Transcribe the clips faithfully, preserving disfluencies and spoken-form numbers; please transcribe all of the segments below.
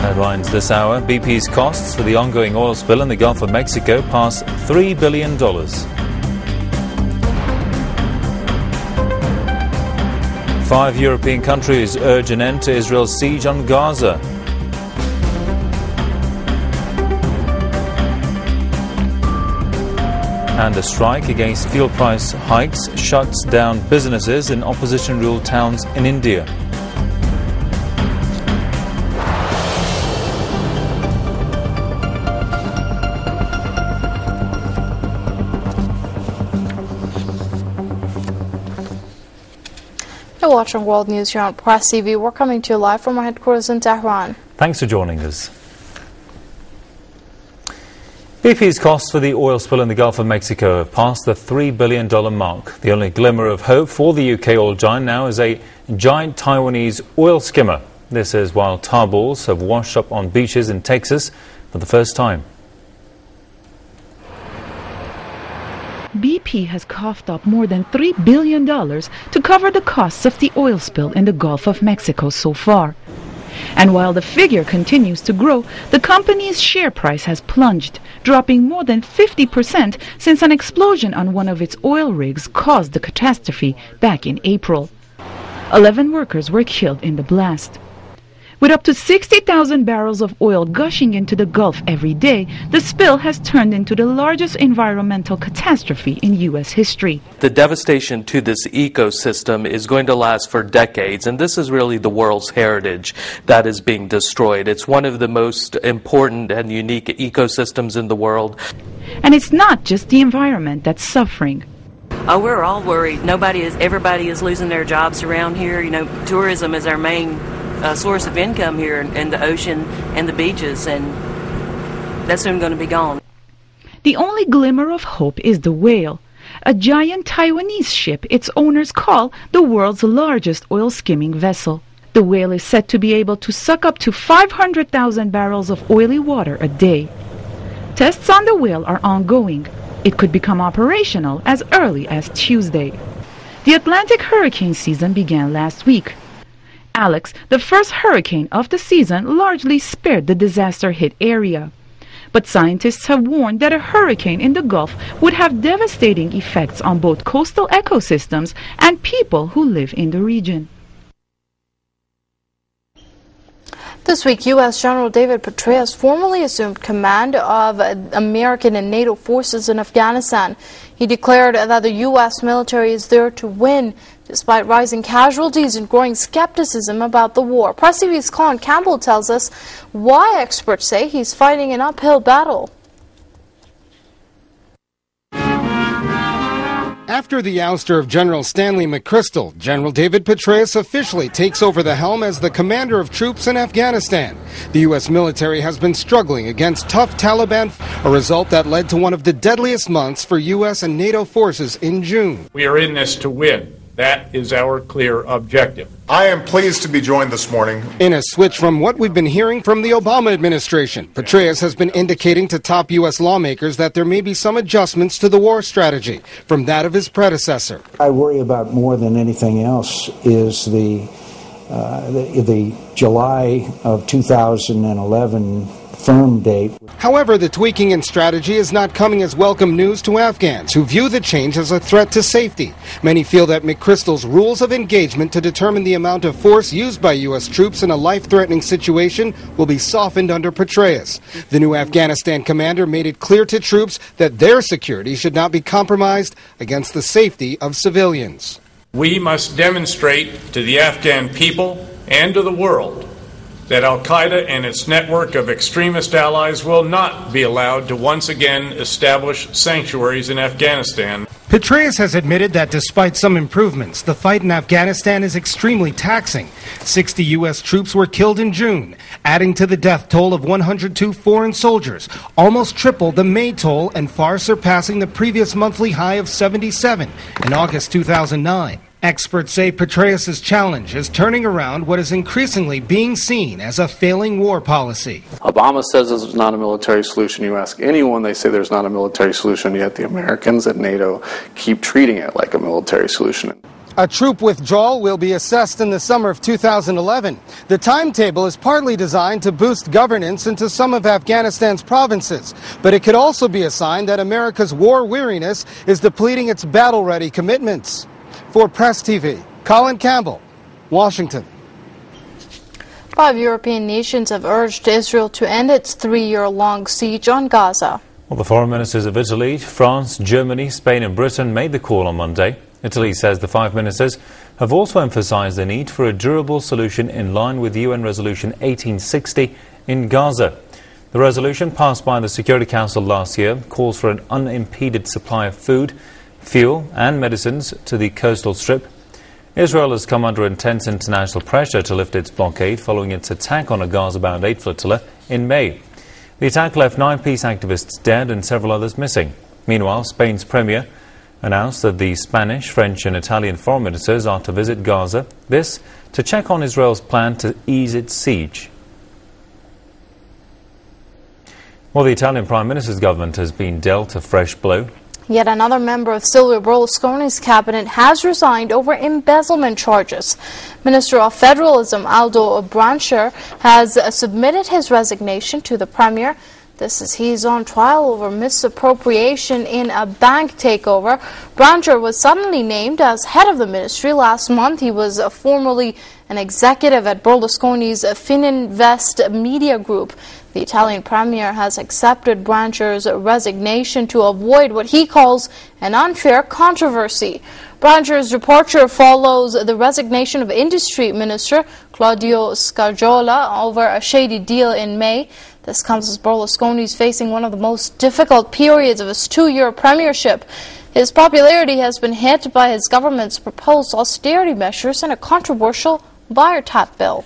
Headlines this hour. B P's costs for the ongoing oil spill in the Gulf of Mexico pass three billion dollars. Five European countries urge an end to Israel's siege on Gaza. And a strike against fuel price hikes shuts down businesses in opposition-ruled towns in India. You're watching World News here on Press T V. We're coming to you live from our headquarters in Tehran. Thanks for joining us. B P's costs for the oil spill in the Gulf of Mexico have passed the three billion dollars mark. The only glimmer of hope for the U K oil giant now is a giant Taiwanese oil skimmer. This is while tar balls have washed up on beaches in Texas for the first time. B P has coughed up more than three billion dollars to cover the costs of the oil spill in the Gulf of Mexico so far. And while the figure continues to grow, the company's share price has plunged, dropping more than fifty percent since an explosion on one of its oil rigs caused the catastrophe back in April. Eleven workers were killed in the blast. With up to sixty thousand barrels of oil gushing into the Gulf every day, the spill has turned into the largest environmental catastrophe in U S history. The devastation to this ecosystem is going to last for decades, and this is really the world's heritage that is being destroyed. It's one of the most important and unique ecosystems in the world. And it's not just the environment that's suffering. Oh, we're all worried. Nobody is, everybody is losing their jobs around here. You know, tourism is our main Uh, source of income here in, in the ocean and the beaches, and that's soon going to be gone. The only glimmer of hope is the Whale, a giant Taiwanese ship its owners call the world's largest oil skimming vessel. The Whale is said to be able to suck up to five hundred thousand barrels of oily water a day. Tests on the Whale are ongoing. It could become operational as early as Tuesday. The Atlantic hurricane season began last week. Alex, the first hurricane of the season, largely spared the disaster-hit area. But scientists have warned that a hurricane in the Gulf would have devastating effects on both coastal ecosystems and people who live in the region. This week, U S General David Petraeus formally assumed command of American and NATO forces in Afghanistan. He declared that the U S military is there to win, despite rising casualties and growing skepticism about the war. Press T V's Colin Campbell tells us why experts say he's fighting an uphill battle. After the ouster of General Stanley McChrystal, General David Petraeus officially takes over the helm as the commander of troops in Afghanistan. The U S military has been struggling against tough Taliban, a result that led to one of the deadliest months for U S and NATO forces in June. We are in this to win. That is our clear objective. I am pleased to be joined this morning. In a switch from what we've been hearing from the Obama administration, Petraeus has been indicating to top U S lawmakers that there may be some adjustments to the war strategy from that of his predecessor. I worry about more than anything else is the, uh, the, the July of two thousand eleven firm date. However, the tweaking in strategy is not coming as welcome news to Afghans who view the change as a threat to safety. Many feel that McChrystal's rules of engagement to determine the amount of force used by U S troops in a life-threatening situation will be softened under Petraeus. The new Afghanistan commander made it clear to troops that their security should not be compromised against the safety of civilians. We must demonstrate to the Afghan people and to the world that al-Qaeda and its network of extremist allies will not be allowed to once again establish sanctuaries in Afghanistan. Petraeus has admitted that despite some improvements, the fight in Afghanistan is extremely taxing. sixty U S troops were killed in June, adding to the death toll of one hundred two foreign soldiers, almost triple the May toll and far surpassing the previous monthly high of seventy-seven in August two thousand nine. Experts say Petraeus' challenge is turning around what is increasingly being seen as a failing war policy. Obama says this is not a military solution. You ask anyone, they say there's not a military solution, yet the Americans at NATO keep treating it like a military solution. A troop withdrawal will be assessed in the summer of two thousand eleven. The timetable is partly designed to boost governance into some of Afghanistan's provinces, but it could also be a sign that America's war weariness is depleting its battle-ready commitments. For Press T V, Colin Campbell, Washington. Five European nations have urged Israel to end its three-year-long siege on Gaza. Well, the foreign ministers of Italy, France, Germany, Spain and Britain made the call on Monday. Italy says the five ministers have also emphasized the need for a durable solution in line with U N Resolution eighteen sixty in Gaza. The resolution, passed by the Security Council last year, calls for an unimpeded supply of food, fuel and medicines to the coastal strip. Israel has come under intense international pressure to lift its blockade following its attack on a Gaza-bound aid flotilla in May. The attack left nine peace activists dead and several others missing. Meanwhile, Spain's premier announced that the Spanish, French and Italian foreign ministers are to visit Gaza, this to check on Israel's plan to ease its siege. Well, the Italian Prime Minister's government has been dealt a fresh blow. Yet another member of Silvio Berlusconi's cabinet has resigned over embezzlement charges. Minister of Federalism Aldo Brancher has submitted his resignation to the premier. This is he's on trial over misappropriation in a bank takeover. Brancher was suddenly named as head of the ministry last month. He was uh, formerly an executive at Berlusconi's uh, Fininvest Media Group. The Italian premier has accepted Brancher's resignation to avoid what he calls an unfair controversy. Brancher's departure follows the resignation of Industry Minister Claudio Scajola over a shady deal in May. This comes as Berlusconi is facing one of the most difficult periods of his two-year premiership. His popularity has been hit by his government's proposed austerity measures and a controversial wiretap bill.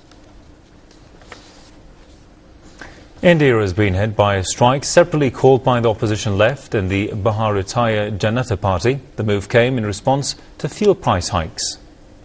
India has been hit by a strike separately called by the opposition left and the Bharatiya Janata Party. The move came in response to fuel price hikes.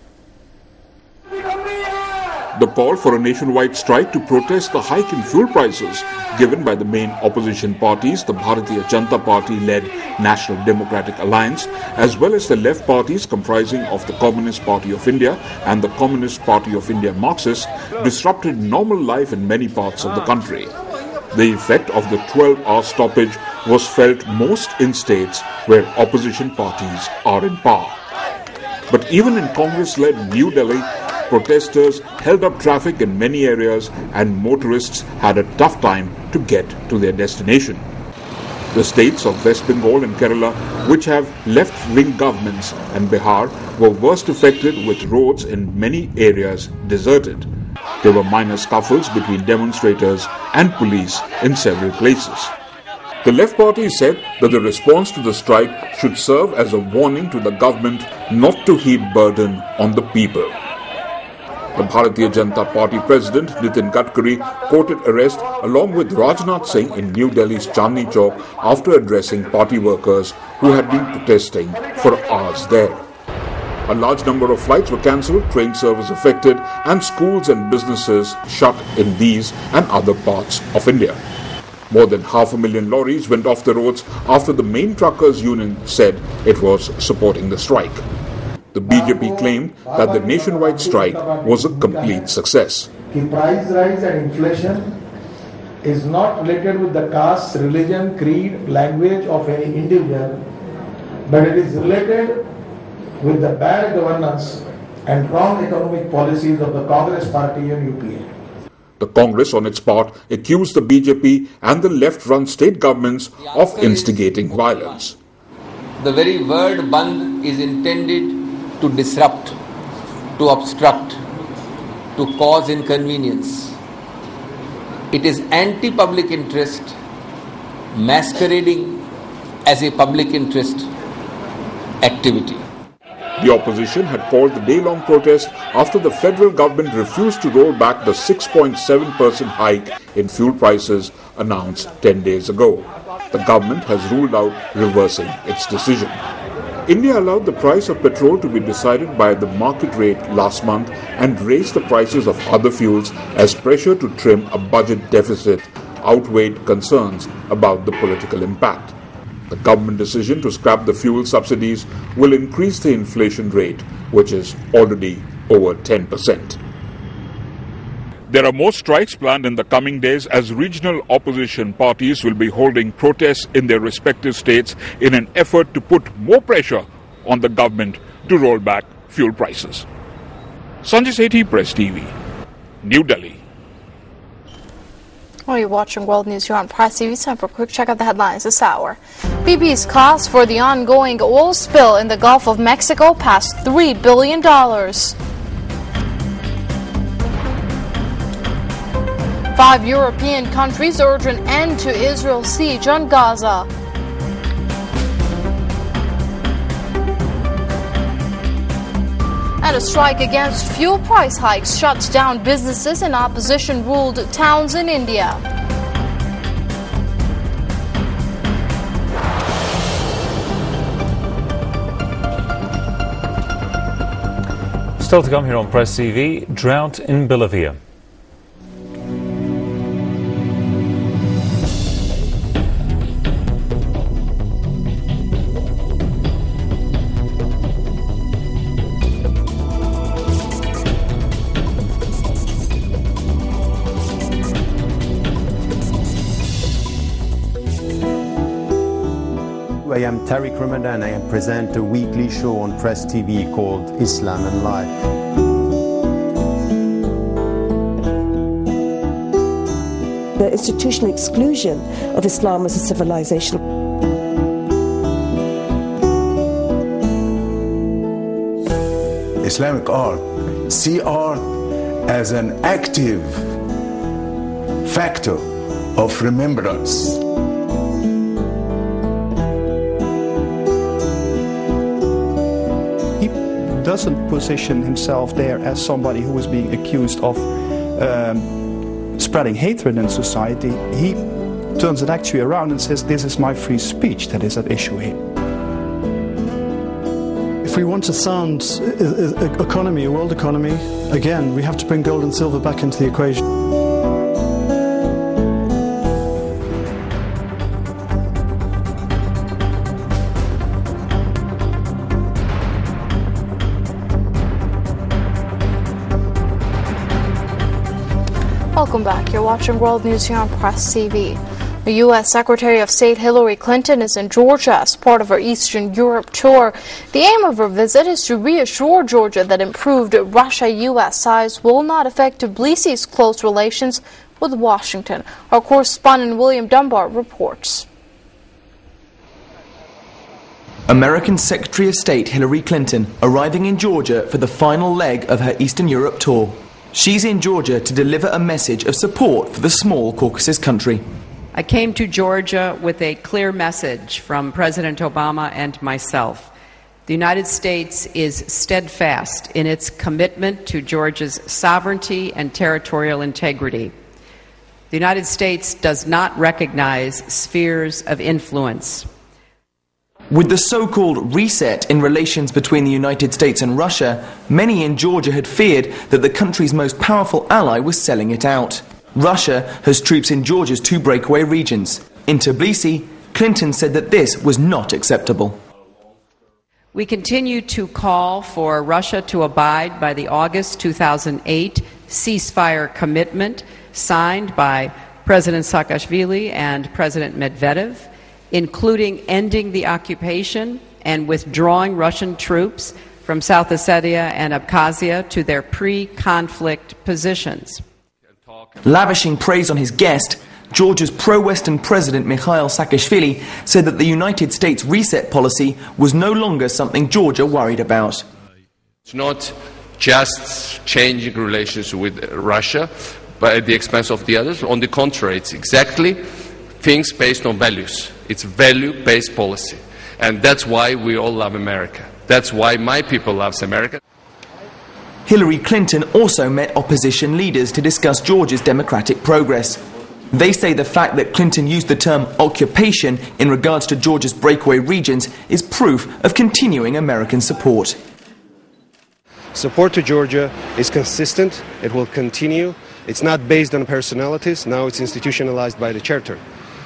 The call for a nationwide strike to protest the hike in fuel prices given by the main opposition parties, the Bharatiya Janata Party-led National Democratic Alliance, as well as the left parties comprising of the Communist Party of India and the Communist Party of India Marxist, disrupted normal life in many parts of the country. The effect of the twelve-hour stoppage was felt most in states where opposition parties are in power. But even in Congress-led New Delhi, protesters held up traffic in many areas and motorists had a tough time to get to their destination. The states of West Bengal and Kerala, which have left-wing governments, and Bihar were worst affected, with roads in many areas deserted. There were minor scuffles between demonstrators and police in several places. The left party said that the response to the strike should serve as a warning to the government not to heap burden on the people. The Bharatiya Janata Party President Nitin Gadkari courted arrest along with Rajnath Singh in New Delhi's Chandni Chowk after addressing party workers who had been protesting for hours there. A large number of flights were cancelled, train service affected, and schools and businesses shut in these and other parts of India. More than half a million lorries went off the roads after the main truckers' union said it was supporting the strike. The B J P claimed that the nationwide strike was a complete success. The price rise and inflation is not related with the caste, religion, creed, language of any individual, but it is related with the bad governance and wrong economic policies of the Congress party and U P A. The Congress, on its part, accused the B J P and the left-run state governments of instigating violence. The very word Bandh is intended to disrupt, to obstruct, to cause inconvenience. It is anti-public interest masquerading as a public interest activity. The opposition had called the day-long protest after the federal government refused to roll back the six point seven percent hike in fuel prices announced ten days ago. The government has ruled out reversing its decision. India allowed the price of petrol to be decided by the market rate last month and raised the prices of other fuels as pressure to trim a budget deficit outweighed concerns about the political impact. The government decision to scrap the fuel subsidies will increase the inflation rate, which is already over ten percent. There are more strikes planned in the coming days as regional opposition parties will be holding protests in their respective states in an effort to put more pressure on the government to roll back fuel prices. Sanjay Sethi, Press T V, New Delhi. Well, you're watching World News here on Press T V. Time for a quick check of the headlines this hour. B P's cost for the ongoing oil spill in the Gulf of Mexico passed three billion dollars. Five European countries urge an end to Israel's siege on Gaza. And a strike against fuel price hikes shuts down businesses in opposition-ruled towns in India. Still to come here on Press T V, drought in Bolivia. I am Tariq Ramadan and I present a weekly show on Press T V called Islam and Life. The institutional exclusion of Islam as a civilization. Islamic art, see art as an active factor of remembrance. Doesn't position himself there as somebody who is being accused of um, spreading hatred in society. He turns it actually around and says, this is my free speech that is at issue here. If we want a sound economy, a world economy, again, we have to bring gold and silver back into the equation. Welcome back. You're watching World News here on Press T V. The U S Secretary of State Hillary Clinton is in Georgia as part of her Eastern Europe tour. The aim of her visit is to reassure Georgia that improved Russia-U S ties will not affect Tbilisi's close relations with Washington. Our correspondent William Dunbar reports. American Secretary of State Hillary Clinton arriving in Georgia for the final leg of her Eastern Europe tour. She's in Georgia to deliver a message of support for the small Caucasus country. I came to Georgia with a clear message from President Obama and myself. The United States is steadfast in its commitment to Georgia's sovereignty and territorial integrity. The United States does not recognize spheres of influence. With the so-called reset in relations between the United States and Russia, many in Georgia had feared that the country's most powerful ally was selling it out. Russia has troops in Georgia's two breakaway regions. In Tbilisi, Clinton said that this was not acceptable. We continue to call for Russia to abide by the August two thousand eight ceasefire commitment signed by President Saakashvili and President Medvedev, including ending the occupation and withdrawing Russian troops from South Ossetia and Abkhazia to their pre-conflict positions. Lavishing praise on his guest, Georgia's pro-Western President Mikhail Saakashvili said that the United States reset policy was no longer something Georgia worried about. It's not just changing relations with Russia, but at the expense of the others. On the contrary, it's exactly things based on values. It's value-based policy. And that's why we all love America. That's why my people loves America. Hillary Clinton also met opposition leaders to discuss Georgia's democratic progress. They say the fact that Clinton used the term occupation in regards to Georgia's breakaway regions is proof of continuing American support. Support to Georgia is consistent. It will continue. It's not based on personalities. Now it's institutionalized by the Charter.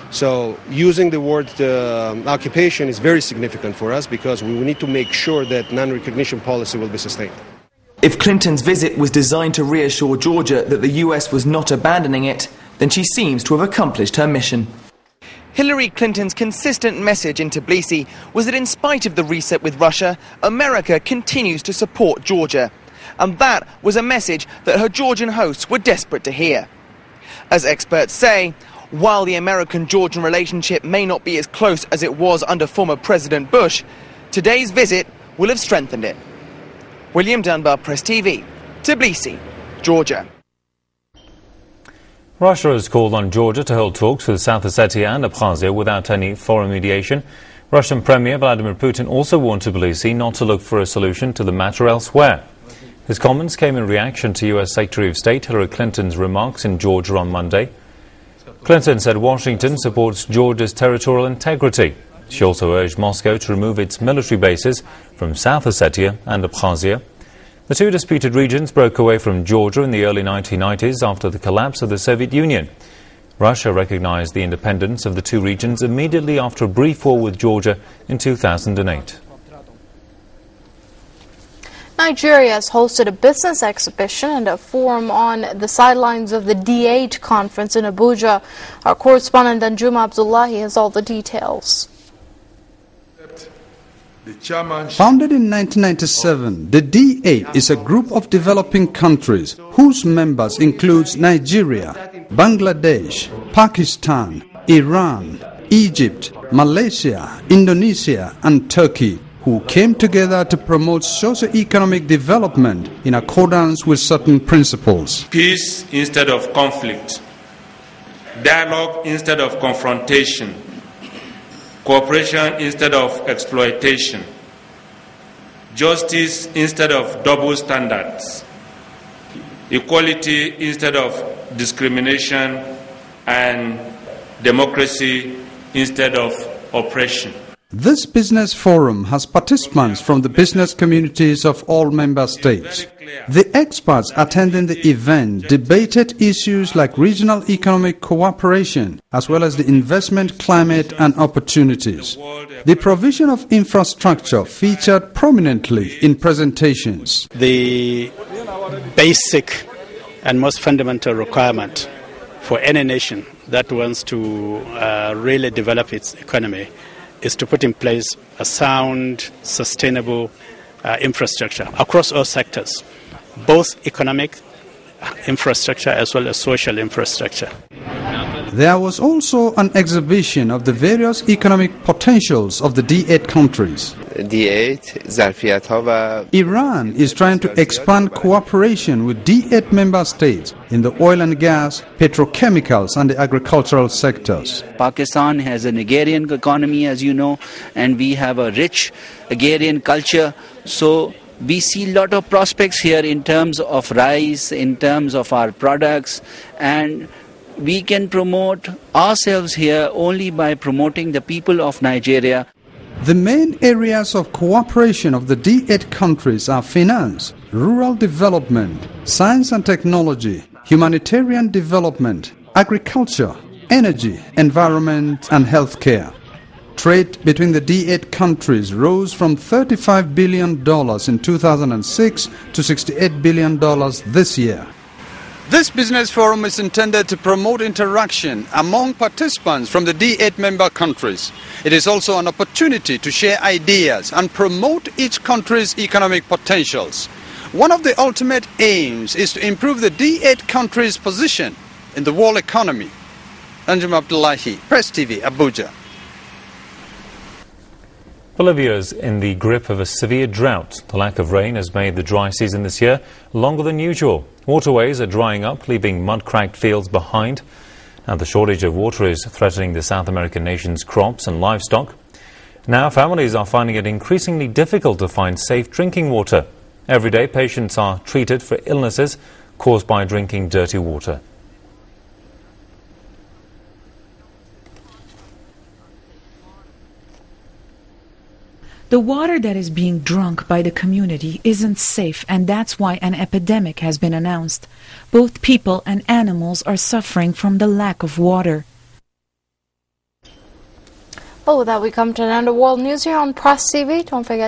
So using the word uh, occupation is very significant for us because we need to make sure that non-recognition policy will be sustained. If Clinton's visit was designed to reassure Georgia that the U S was not abandoning it, then she seems to have accomplished her mission. Hillary Clinton's consistent message in Tbilisi was that in spite of the reset with Russia, America continues to support Georgia. And that was a message that her Georgian hosts were desperate to hear. As experts say, while the American-Georgian relationship may not be as close as it was under former President Bush, today's visit will have strengthened it. William Dunbar, Press T V, Tbilisi, Georgia. Russia has called on Georgia to hold talks with South Ossetia and Abkhazia without any foreign mediation. Russian Premier Vladimir Putin also warned Tbilisi not to look for a solution to the matter elsewhere. His comments came in reaction to U S Secretary of State Hillary Clinton's remarks in Georgia on Monday. Clinton said Washington supports Georgia's territorial integrity. She also urged Moscow to remove its military bases from South Ossetia and Abkhazia. The two disputed regions broke away from Georgia in the early nineteen nineties after the collapse of the Soviet Union. Russia recognized the independence of the two regions immediately after a brief war with Georgia in two thousand eight. Nigeria has hosted a business exhibition and a forum on the sidelines of the D eight conference in Abuja. Our correspondent Danjuma Abdullahi has all the details. Founded in nineteen ninety-seven, the D eight is a group of developing countries whose members include Nigeria, Bangladesh, Pakistan, Iran, Egypt, Malaysia, Indonesia and Turkey, who came together to promote socio-economic development in accordance with certain principles. Peace instead of conflict, dialogue instead of confrontation, cooperation instead of exploitation, justice instead of double standards, equality instead of discrimination, and democracy instead of oppression. This business forum has participants from the business communities of all member states. The experts attending the event debated issues like regional economic cooperation as well as the investment climate and opportunities. The provision of infrastructure featured prominently in presentations. The basic and most fundamental requirement for any nation that wants to uh, really develop its economy is to put in place a sound, sustainable uh, infrastructure across all sectors, both economic infrastructure as well as social infrastructure. There was also an exhibition of the various economic potentials of the D eight countries. D eight, Iran is trying to expand cooperation with D eight member states in the oil and gas, petrochemicals and the agricultural sectors. Pakistan has an agrarian economy, as you know, and we have a rich agrarian culture. So we see a lot of prospects here in terms of rice, in terms of our products, and we can promote ourselves here only by promoting the people of Nigeria. The main areas of cooperation of the D eight countries are finance, rural development, science and technology, humanitarian development, agriculture, energy, environment and healthcare. Trade between the D eight countries rose from thirty-five billion dollars in two thousand six to sixty-eight billion dollars this year. This business forum is intended to promote interaction among participants from the D eight member countries. It is also an opportunity to share ideas and promote each country's economic potentials. One of the ultimate aims is to improve the D eight countries' position in the world economy. Anjum Abdullahi, Press T V, Abuja. Bolivia is in the grip of a severe drought. The lack of rain has made the dry season this year longer than usual. Waterways are drying up, leaving mud-cracked fields behind. Now the shortage of water is threatening the South American nation's crops and livestock. Now families are finding it increasingly difficult to find safe drinking water. Every day patients are treated for illnesses caused by drinking dirty water. The water that is being drunk by the community isn't safe, and that's why an epidemic has been announced. Both people and animals are suffering from the lack of water. Well, with that, we come to an end of World News here on Press T V. Don't forget